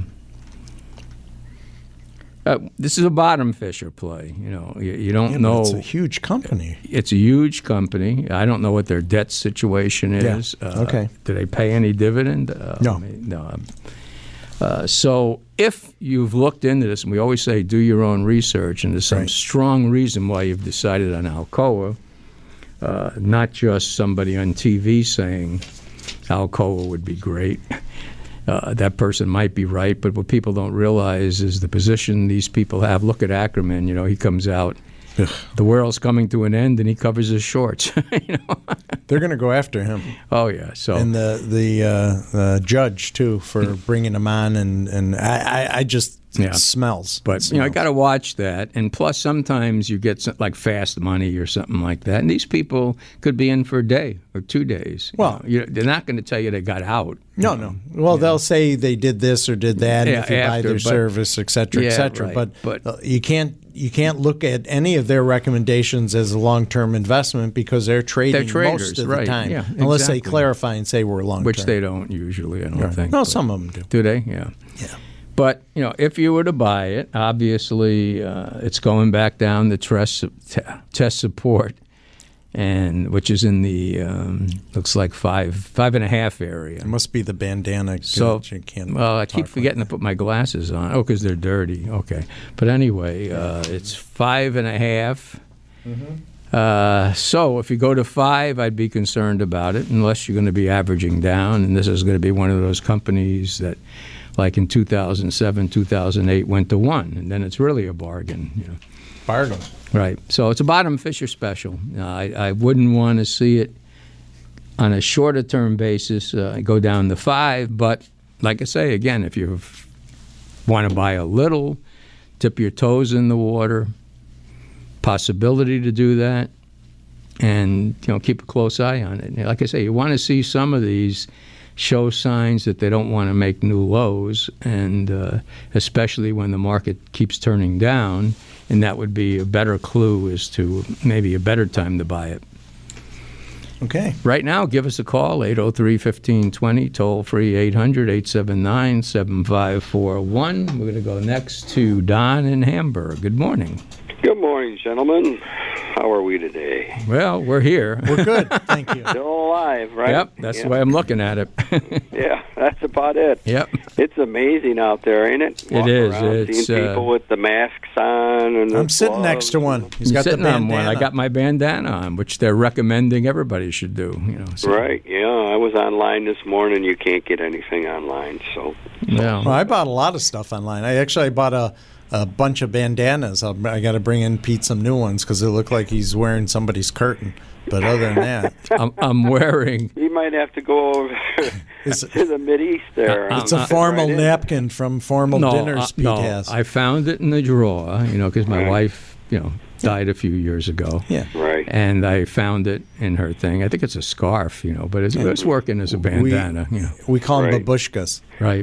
Uh, this is a bottom fisher play. You know, you, you don't Yeah, but know. it's a huge company. It's a huge company. I don't know what their debt situation Yeah. is. Uh, Okay. Do they pay any dividend? Uh, No. may- No. Uh, so if you've looked into this, and we always say do your own research, and there's some Right. strong reason why you've decided on Alcoa, uh, not just somebody on T V saying Alcoa would be great. Uh, that person might be right, but what people don't realize is the position these people have. Look at Ackerman. You know, he comes out, Ugh. the world's coming to an end, and he covers his shorts. you know? They're going to go after him. Oh yeah. So And the the uh, uh, judge too for bringing him on, and and I I, I just Yeah. it smells. But, It you know, I smells. got to watch that. And plus, sometimes you get some, like fast money or something like that. And these people could be in for a day or two days. You Well- know, you, they're not going to tell you they got out. No, no. Well, they'll say they did this or did that, Yeah, and if you buy after, their but- service, et cetera, et Yeah, cetera. right, But, but- uh, you can't you can't look at any of their recommendations as a long term investment because they're trading They're traders, most of right. the time, Yeah, unless they exactly. clarify and say we're long term. Which they don't usually, I don't think. No, but- some of them do. Do they? Yeah. Yeah. But, you know, if you were to buy it, obviously uh, it's going back down the test, t- test support, and which is in the, um, looks like five, five and a half area. It must be the bandana. So, that you can't well, I talk keep like forgetting that. to put my glasses on. Oh, because they're dirty. Okay. But anyway, uh, it's five and a half. Uh, so if you go to five, I'd be concerned about it, unless you're going to be averaging down. And this is going to be one of those companies that, like in two thousand seven, two thousand eight, went to one. And then it's really a bargain. You know. Bargain. Right. So it's a bottom fisher special. Uh, I, I wouldn't want to see it on a shorter term basis uh, go down to five. But like I say, again, if you want to buy a little, dip your toes in the water, possibility to do that, and you know keep a close eye on it. Like I say, you want to see some of these show signs that they don't want to make new lows, and uh, especially when the market keeps turning down, and that would be a better clue as to maybe a better time to buy it. Okay. Right now, give us a call, eight oh three, one five two zero, toll-free eight hundred, eight seven nine, seven five four one. We're going to go next to Don in Hamburg. Good morning. Good morning, gentlemen. How are we today? Well, we're here. We're good, thank you. Still alive, right? Yep, that's yeah. the way I'm looking at it. Yeah, that's about it. Yep. It's amazing out there, ain't it? It is. It's, seeing uh, people with the masks on. And the I'm sitting gloves. next to one. He's You're got the sitting on bandana. one. I got my bandana on, which they're recommending everybody should do. You know. So. Right, yeah. I was online this morning. You can't get anything online, so. Yeah. Well, I bought a lot of stuff online. I actually bought a, a bunch of bandanas. I'll, I got to bring in Pete some new ones because it looked like he's wearing somebody's curtain. But other than that, I'm, I'm wearing. You might have to go over It's- to the Mideast there. Uh, it's a uh, formal right in. napkin from formal No, dinners uh, Pete no. has. I found it in the drawer. You know, because my Right. wife, you know, died a few years ago. yeah. Right. And I found it in her thing. I think it's a scarf, you know, but it's, it's working as a bandana, you know. We call them Right. babushkas. Right.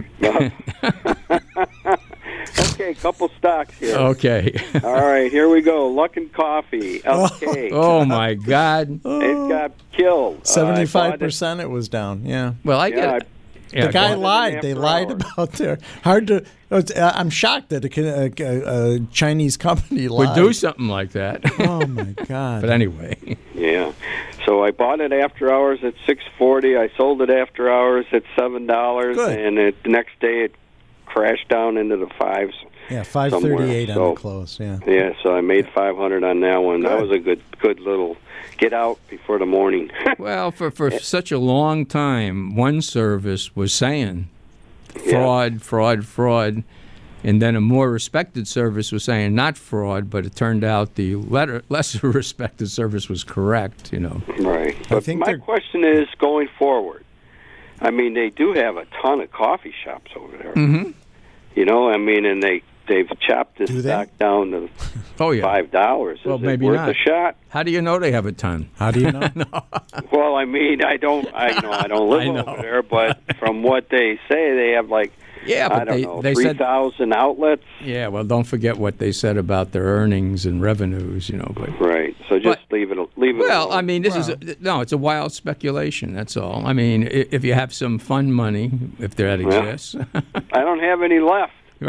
Okay, couple stocks here. Okay. All right, here we go. Luckin Coffee, L K. Oh, my God. It got killed. Uh, I Seventy-five bought it- percent it was down. Yeah. Well, I Yeah, get I- it. Yeah, The guy go- bought it lied. in They after lied hours. about their hard to. uh, I'm shocked that a, Ca- a, a, a Chinese company would lied. do something like that. Oh my God! But anyway. Yeah. So I bought it after hours at six forty. I sold it after hours at seven dollars, Good. and it, the next day it crashed down into the fives. yeah, five thirty-eight on so- the close. Yeah. Yeah, so I made five hundred on that one. That Good. was a good, good little get out before the morning. Well, for, for such a long time, one service was saying fraud, fraud, fraud. And then a more respected service was saying not fraud, but it turned out the letter, lesser respected service was correct, you know. Right. But think my they're- question is going forward. I mean, they do have a ton of coffee shops over there. Mm-hmm. You know, I mean, and they they've chopped this Do they? stock down to Oh, yeah. five dollars. Well, is maybe it worth not. a shot? How do you know they have a ton? How do you know? Well, I mean, I don't, I you know, I don't live I know. over there, but from what they say, they have like Yeah, but I don't they, know they three said, thousand outlets. yeah, well, don't forget what they said about their earnings and revenues, you know. But Right. So just But- leave it, leave it. Well, alone. I mean, this is a, no, it's a wild speculation. That's all. I mean, i- if you have some fun money, if that exists. I don't have any left.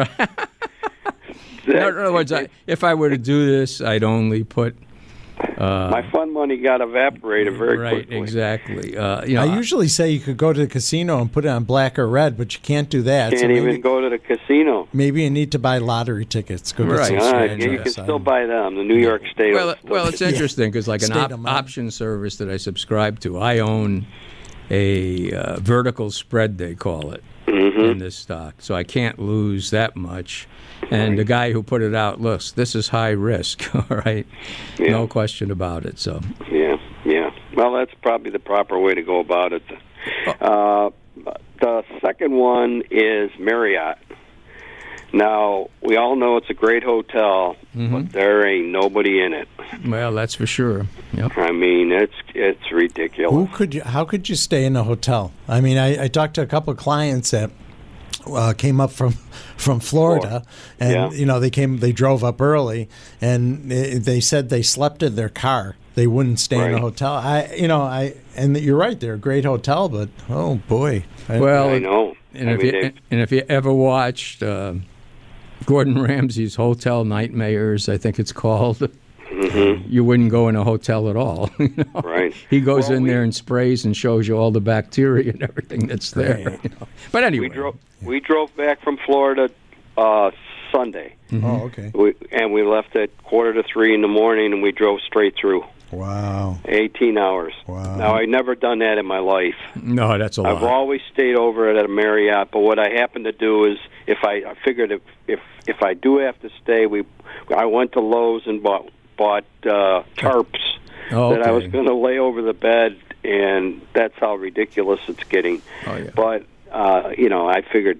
In other words, I, if I were to do this, I'd only put. Uh, My fun money got evaporated very right, quickly. exactly. Uh, you know, I usually say you could go to the casino and put it on black or red, but you can't do that. Can't so maybe, even go to the casino. maybe you need to buy lottery tickets. Go get Right. some All right, strange yeah, you can ass still item. buy them. The New York State. well, will still well, it's be- interesting because like an State op- of mind. option service that I subscribe to, I own a uh, vertical spread, they call it, Mhm. in this stock, so I can't lose that much. And the guy who put it out, looks, this is high risk, all right, Yeah. no question about it. So, Yeah, yeah. Well, that's probably the proper way to go about it. Uh, the second one is Marriott. Now, we all know it's a great hotel, but there ain't nobody in it. well, that's for sure. Yep. I mean, it's it's ridiculous. Who could you? How could you stay in a hotel? I mean, I, I talked to a couple of clients that uh, came up from from Florida, and Yeah. you know they came, they drove up early, and they, they said they slept in their car. They wouldn't stay in a Right. hotel. I, you know, I and you're right. They're a great hotel, but oh boy, I- Well, I know. And I if mean, you they- and if you ever watched uh, Gordon Ramsay's Hotel Nightmares, I think it's called, you wouldn't go in a hotel at all. You know? Mm-hmm. Right. He goes Well, in we- there and sprays and shows you all the bacteria and everything that's there. Right. You know? But anyway, we drove we drove back from Florida uh, Sunday, oh okay, we, and we left at quarter to three in the morning, and we drove straight through. wow, eighteen hours. Wow. Now, I've never done that in my life. no, that's a I've lot. always stayed over at a Marriott, but what I happen to do is, if I, I figured if, if if I do have to stay, we I went to Lowe's and bought bought uh, tarps Oh, that I was okay. going to lay over the bed, and that's how ridiculous it's getting. Oh, yeah. But uh, you know, I figured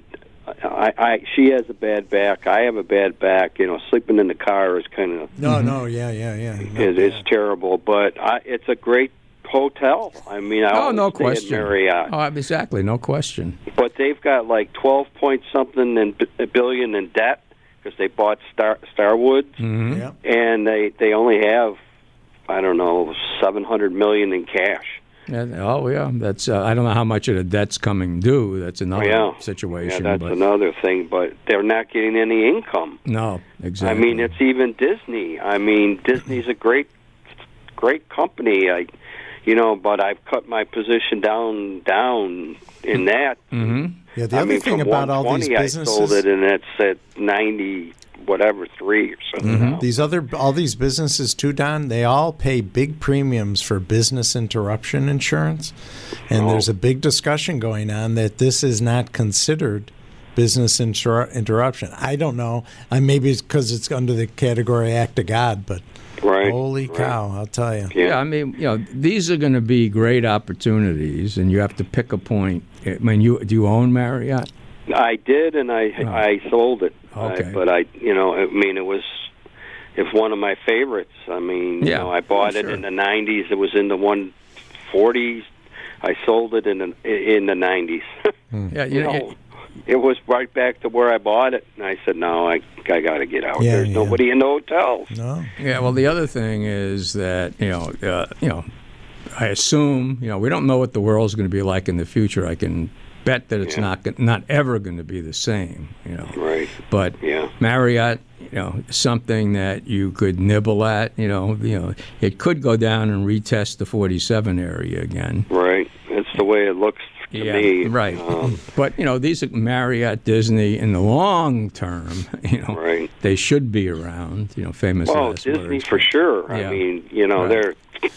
I, I she has a bad back. I have a bad back. You know, sleeping in the car is kind of No, no, yeah, yeah, yeah. Not it is bad. terrible. But I, it's a great hotel. I mean, I Oh, always no stay at question. Marriott. Oh, exactly, no question. But they've got like twelve point something and a billion in debt because they bought Star Starwoods, Mm-hmm. Yeah. and they they only have I don't know seven hundred million in cash. Yeah, oh, yeah. That's uh, I don't know how much of the debt's coming due. That's another Yeah, yeah, situation. that's but another thing. But they're not getting any income. no, exactly. I mean, it's even Disney. I mean, Disney's a great, great company. I, you know, but I've cut my position down, down in that. Mm-hmm. Yeah, the I other mean, thing from about all these one twenty, businesses, I sold it, and it's at ninety, whatever, three or something. now. these other all these businesses too, Don, they all pay big premiums for business interruption insurance, and Oh. there's a big discussion going on that this is not considered business inter- interruption. I don't know. I maybe it's because it's under the category Act of God, but Right. holy right. cow, I'll tell you. Yeah, I mean, you know, these are going to be great opportunities, and you have to pick a point. I mean, you do you own Marriott? I did, and I Oh. I sold it. Okay. I, but I, you know, I mean, it was it's one of my favorites. I mean, Yeah, you know, I bought sure. it in the nineties. It was in the one forties. I sold it in the in the nineties. Yeah, you you know, know, it was right back to where I bought it, and I said, "No, I I got to get out. Yeah, There's yeah. nobody in the hotels." No, yeah. Well, the other thing is that you know, uh, you know, I assume you know we don't know what the world's going to be like in the future. I can bet that it's Yeah. not go- not ever going to be the same. You know, Right. but Yeah. Marriott, you know, something that you could nibble at. You know, you know, it could go down and retest the forty-seven area again. Right. It's the way it looks to Yeah, me. right. Um, But you know, these are Marriott, Disney in the long term. You know, Right. they should be around. You know, famous Well, last Disney words. for sure. Yeah. I mean, you know, Right. they're.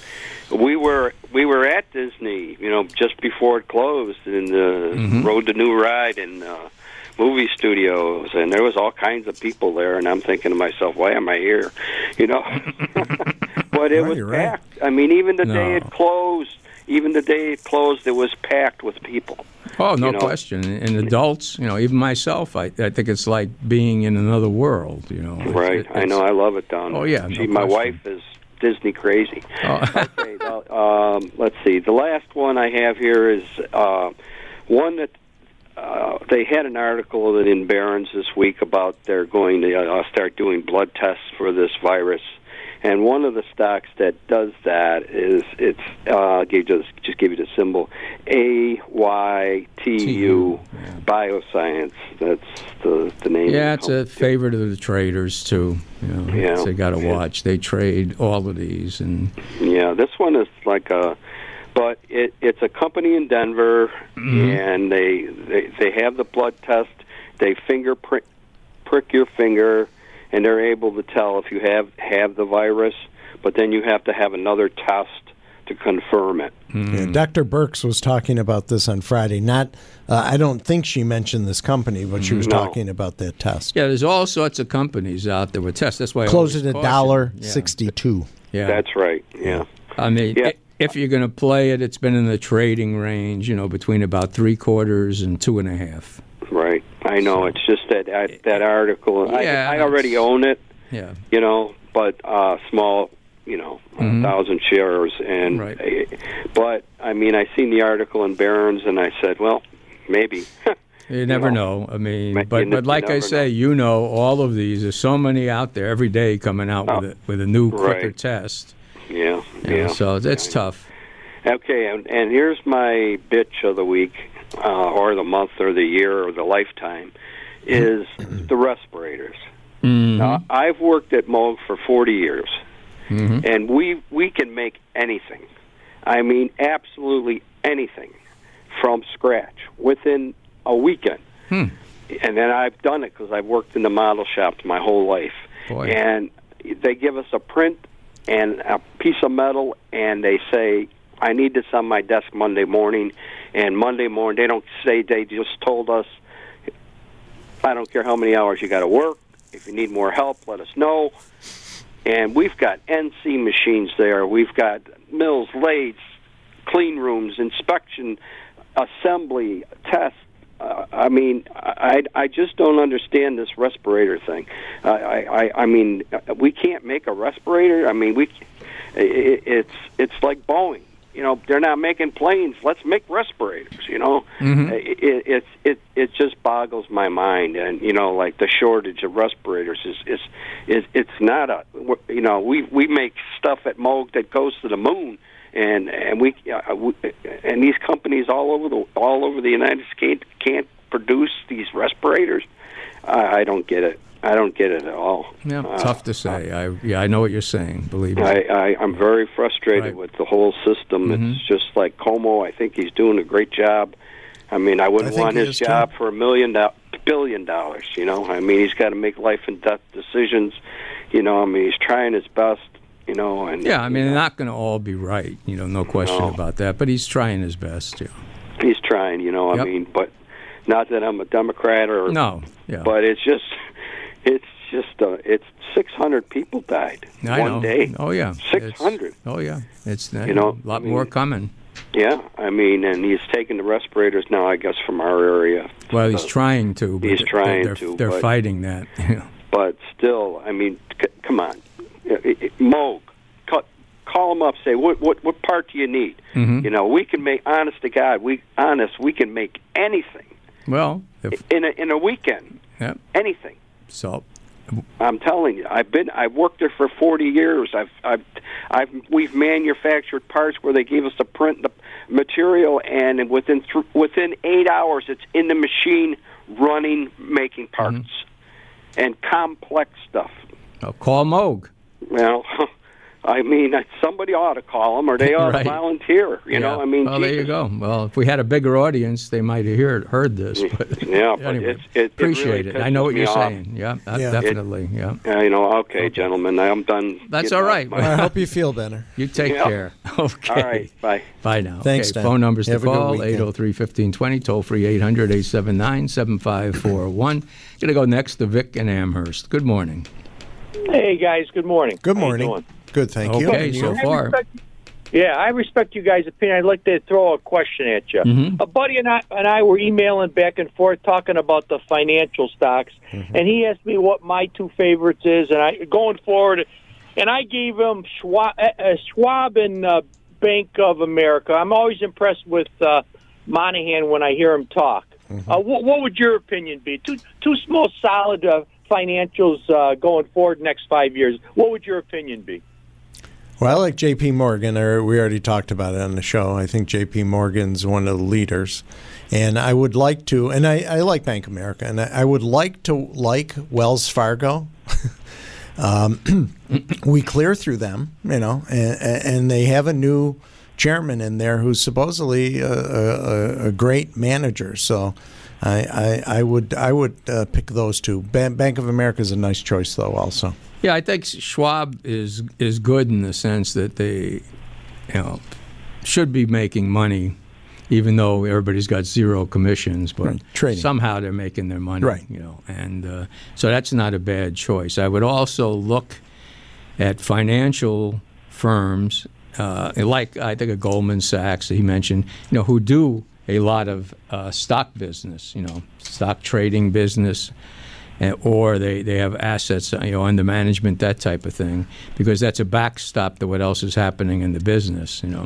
We were we were at Disney, you know, just before it closed, in the Mm-hmm. Road to New Ride and uh, movie studios, and there was all kinds of people there, and I'm thinking to myself, why am I here? You know, but it Right, was you're right. packed. I mean, even the No. day it closed, even the day it closed, it was packed with people. Oh, no you know. question. And adults, you know, even myself, I, I think it's like being in another world. You know, It's- Right. it's- I know. I love it down there. Oh, yeah, no She, my question. wife is Disney crazy. Oh. Okay. Well, um, let's see. The last one I have here is uh, one that uh, they had an article that in Barron's this week about they're going to uh, start doing blood tests for this virus. And one of the stocks that does that is it's uh, I'll give you just just give you the symbol A Y T U yeah. Bioscience. That's the the name. Yeah, of it's the a company. favorite of the traders too. You know, Yeah. so they got to Yeah. watch. They trade all of these, and Yeah, this one is like a, but it, it's a company in Denver, Mm-hmm. and they, they they have the blood test. They fingerprint prick your finger, and they're able to tell if you have have the virus. But then you have to have another test to confirm it. Yeah, Doctor Burks was talking about this on Friday. Not, uh, I don't think she mentioned this company, but she was No. talking about that test. yeah, there's all sorts of companies out there with tests. That's why I Closed always at a caution. dollar Yeah. sixty-two. Yeah, That's right. Yeah. I mean, Yeah. i- if you're going to play it, it's been in the trading range, you know, between about three quarters and two and a half. Right. I know. It's just that I, that article. Yeah, I, I already that's- own it. Yeah. You know, but uh, small, you know, Mhm. a thousand shares, and Right. uh, but I mean, I seen the article in Barron's, and I said, well, maybe. You never know. know. I mean, Ma- but you but ne- like you I never say, you know, all of these. There's so many out there every day coming out with a, with a new quicker Right. test. yeah, You know, yeah. So it's Yeah. tough. Okay, and, and here's my bitch of the week, uh, or the month, or the year, or the lifetime, is the respirators. Mhm. Now, I've worked at Moog for forty years, Mhm. and we we can make anything. I mean, absolutely anything from scratch within a weekend. Hmm. And then I've done it because I've worked in the model shops my whole life. Boy. And they give us a print and a piece of metal, and they say, I need this on my desk Monday morning. And Monday morning, they don't say, they just told us, I don't care how many hours you got to work. If you need more help, let us know. And we've got N C machines there. We've got mills, lathes, clean rooms, inspection, assembly, test, uh, I mean, I, I just don't understand this respirator thing. Uh, I, I, I mean, we can't make a respirator. I mean, we, it, it's it's like Boeing. You know, they're not making planes. Let's make respirators. You know, mm-hmm. it, it, it it it just boggles my mind. And you know, like the shortage of respirators is is is it's not a. You know, we we make stuff at Moog that goes to the moon. And and we, uh, we and these companies all over the all over the United States can't produce these respirators. I, I don't get it. I don't get it at all. Yeah, uh, tough to say. I yeah, I know what you're saying. Believe me. I, I I'm very frustrated right. with the whole system. Mm-hmm. It's just like Como. I think he's doing a great job. I mean, I wouldn't I want his job too. for a million do- billion dollars. You know, I mean, he's got to make life and death decisions. You know, I mean, he's trying his best. You know, and yeah, I mean, you know, they're not going to all be right. You know, no question no. about that. But he's trying his best. Yeah. He's trying. You know, yep. I mean, but not that I'm a Democrat or no. Yeah. But it's just, it's just, uh, it's six hundred people died I one know. day. Oh yeah, six hundred. Oh yeah, it's you know a lot I mean, more coming. Yeah, I mean, and he's taking the respirators now, I guess, from our area. Well, he's uh, trying to. But he's trying they're, to. They're but, fighting that. Yeah. But still, I mean, c- come on, it, it, Moog. Call them up. Say what what what part do you need? Mm-hmm. You know, we can make. Honest to God, we honest. We can make anything. Well, if, in a in a weekend. Yeah. Anything. So. I'm telling you, I've been. I've worked there for forty years. I've, I've, I've. We've manufactured parts where they gave us the print, the material, and within th- within eight hours, it's in the machine, running, making parts, mm-hmm. and complex stuff. I'll call Moog. Well. I mean, somebody ought to call them, or they ought right. to volunteer. You yeah. know, I mean, well, there you go. Well, if we had a bigger audience, they might have heard heard this. But yeah, but anyway, it's, it, appreciate it. Really it. I know what you're off. saying. Yeah, yeah. definitely. It, yeah. Uh, you know, okay, okay, gentlemen, I'm done. That's all right. I hope you feel better. You take yeah. care. Okay. All right. Bye. Bye now. Thanks, okay. Dan. Phone numbers Have to call: eight oh three, fifteen twenty, toll free eight hundred, eight seven nine, seven five four one. Going to go next to Vic in Amherst. Good morning. Hey guys. Good morning. Good How morning. you doing? Good, thank okay, you. Okay, so I far. Respect, yeah, I respect you guys' opinion. I'd like to throw a question at you. Mm-hmm. A buddy and I, and I were emailing back and forth talking about the financial stocks, mm-hmm. and he asked me what my two favorites is, and I going forward, and I gave him Schwab, uh, Schwab and uh, Bank of America. I'm always impressed with uh, Monahan when I hear him talk. Mm-hmm. Uh, what, what would your opinion be? Two two small, solid uh, financials uh, going forward next five years. What would your opinion be? Well, I like J P. Morgan. Or we already talked about it on the show. I think J P. Morgan's one of the leaders. And I would like to, and I, I like Bank of America, and I, I would like to like Wells Fargo. um, we clear through them, you know, and, and they have a new chairman in there who's supposedly a, a, a great manager. So I, I, I would I would uh, pick those two. Bank of America is a nice choice, though, also. Yeah, I think Schwab is is good in the sense that they, you know, should be making money, even though everybody's got zero commissions. But right. somehow they're making their money, right. you know, and uh, so that's not a bad choice. I would also look at financial firms uh, like I think of Goldman Sachs that he mentioned, you know, who do a lot of uh, stock business, you know, stock trading business. And, or they, they have assets, you know, under management, that type of thing, because that's a backstop to what else is happening in the business, you know.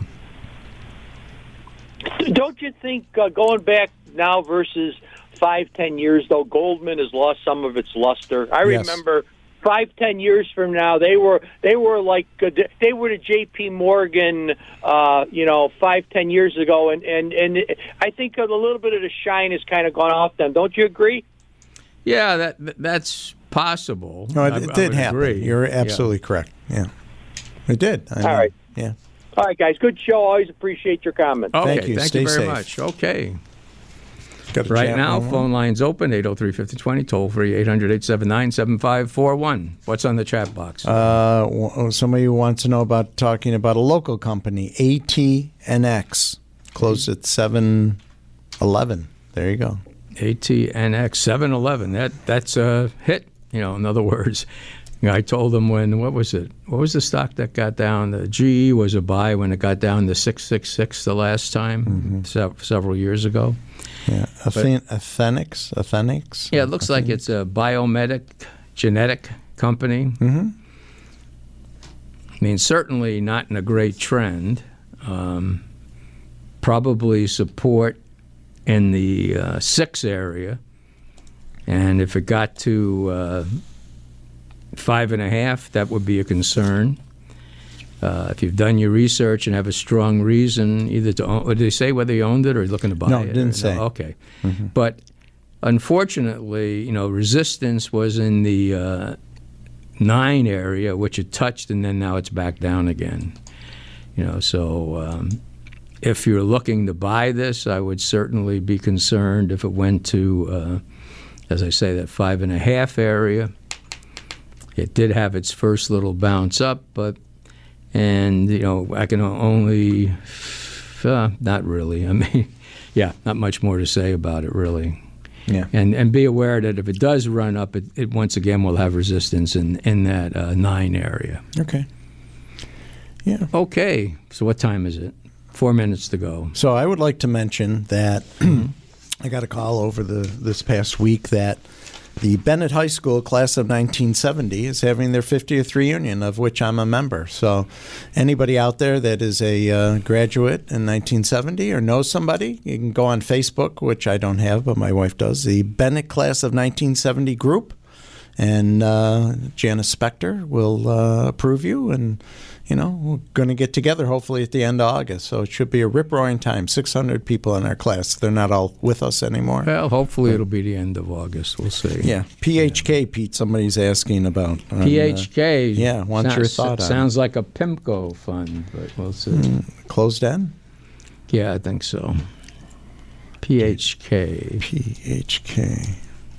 Don't you think uh, going back now versus five, ten years, though, Goldman has lost some of its luster? I yes. remember five, ten years from now, they were they were like uh, they were the J P. Morgan, uh, you know, five, ten years ago, and and and I think a little bit of the shine has kind of gone off them. Don't you agree? Yeah, that that's possible. No, it, I, it I did would happen. agree. You're absolutely yeah. correct. Yeah, it did. I All mean, right. Yeah. All right, guys. Good show. Always appreciate your comments. Okay, thank you. Thank Stay you very safe. much. Okay. Got a Right chat now, room? phone lines open, eight oh three, fifty twenty, toll free, eight hundred, eight seven nine, seven five four one. What's on the chat box? Uh, w- somebody who wants to know about talking about a local company, A T N X, closed at seven eleven. There you go. A T N X seven eleven. That that's a hit. You know, in other words, you know, I told them when what was it? What was the stock that got down? The G E was a buy when it got down to six six six the last time, mm-hmm. se- several years ago. Yeah, Athen- Athenix, Athenix. Yeah, it looks like it's a biomedic genetic company. Mm-hmm. I mean, certainly not in a great trend. Um, probably support in the uh, six area, and if it got to uh, five and a half, that would be a concern. Uh, if you've done your research and have a strong reason, either to own, or did they say whether you owned it or looking to buy No, it? it didn't or, say. No, okay, Mm-hmm. but unfortunately, you know, resistance was in the uh, nine area, which it touched, and then now it's back down again. You know, so um, if you're looking to buy this, I would certainly be concerned if it went to, uh, as I say, that five and a half area. It did have its first little bounce up, but. And, you know, I can only, uh, not really. I mean, yeah, not much more to say about it, really. Yeah. And and be aware that if it does run up, it, it once again will have resistance in, in that uh, nine area. Okay. Yeah. Okay. So what time is it? Four minutes to go. So I would like to mention that I got a call over the this past week that the Bennett High School class of nineteen seventy is having their fiftieth reunion, of which I'm a member. So anybody out there that is a uh, graduate in nineteen seventy or knows somebody, you can go on Facebook, which I don't have, but my wife does, the Bennett class of nineteen seventy group. And uh, Janice Spector will uh, approve you. And, you know, we're going to get together hopefully at the end of August. So it should be a rip-roaring time. six hundred people in our class. They're not all with us anymore. Well, hopefully it'll be the end of August. We'll see. Yeah. P H K, Pete, somebody's asking about. on, P H K. Uh, yeah, wants sounds, your thought on it. Sounds like a PIMCO fund, but we'll see. Mm, closed end? Yeah, I think so. P H K. P H K.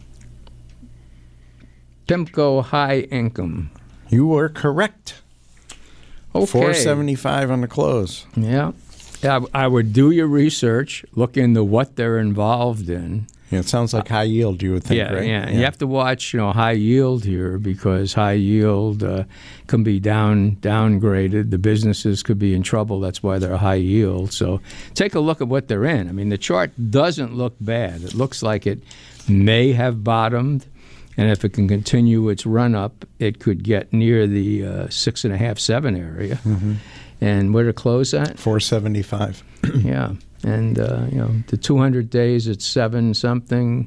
PIMCO High Income. You were correct. Okay. four seventy-five on the close. Yeah. Yeah, I would do your research, look into what they're involved in. Yeah, it sounds like high yield, you would think, yeah, right? yeah, You have to watch, you know, high yield here because high yield uh, can be down downgraded. The businesses could be in trouble. That's why they're high yield. So take a look at what they're in. I mean, the chart doesn't look bad. It looks like it may have bottomed. And if it can continue its run up, it could get near the uh, six and a half, seven area. Mm-hmm. And where to close at? four seventy-five. Yeah. And, uh, you know, the two hundred days at seven something,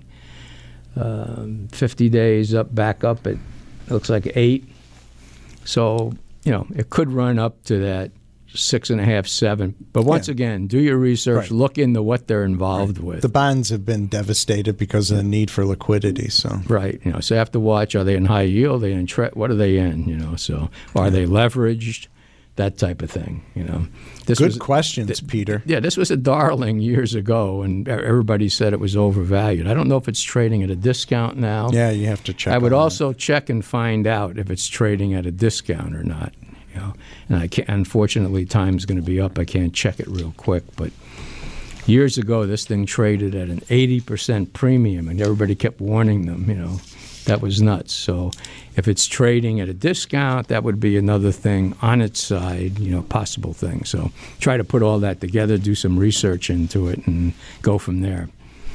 um, fifty days up, back up at, looks like eight. So, you know, it could run up to that six and a half, seven. But once Yeah. again, do your research, Right. look into what they're involved Right. with. The bonds have been devastated because of the need for liquidity. So Right, you know, so you have to watch, are they in high yield, are they in tre- what are they in, you know, so are they leveraged, that type of thing, you know. This good was, questions, Peter. Yeah, this was a darling years ago, and everybody said it was overvalued. I don't know if it's trading at a discount now. Yeah, you have to check. I would on also check and find out if it's trading at a discount or not. You know, and I can't, unfortunately, time's going to be up. I can't check it real quick, but years ago, this thing traded at an eighty percent premium, and everybody kept warning them. You know, that was nuts. So, if it's trading at a discount, that would be another thing on its side. You know, possible thing. So, try to put all that together, do some research into it, and go from there.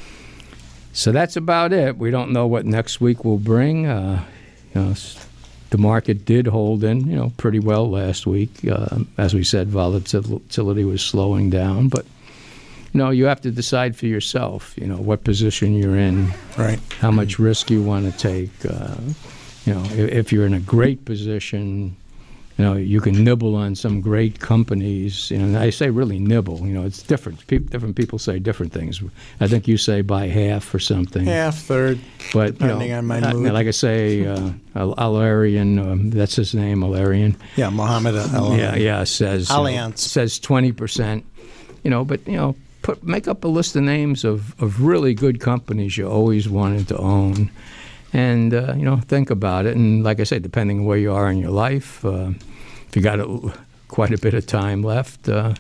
So that's about it. We don't know what next week will bring. Uh, you know. The market did hold in, you know, pretty well last week. Uh, as we said, volatility was slowing down. But, you know, you have to decide for yourself, you know, what position you're in, Right. how much risk you want to take. Uh, you know, if, if you're in a great position, you know, you can nibble on some great companies. You know, and I say really nibble. You know, it's different. Pe- different people say different things. I think you say buy half or something. Half, third, But, depending you know, on my uh, mood. like I say, uh, Al- Alarian, um, that's his name, Alarian. Yeah, Mohammed Al. Yeah, yeah, says you know, Allianz. says twenty percent. You know, but you know, put make up a list of names of, of really good companies you always wanted to own, and uh, you know, think about it. And like I said, depending on where you are in your life, uh, if you got a, quite a bit of time left, uh,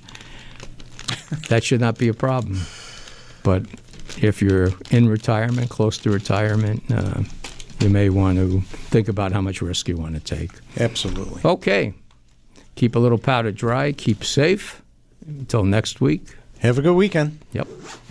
that should not be a problem. But if you're in retirement, close to retirement, uh, you may want to think about how much risk you want to take. Absolutely. Okay. Keep a little powder dry. Keep safe. Until next week. Have a good weekend. Yep.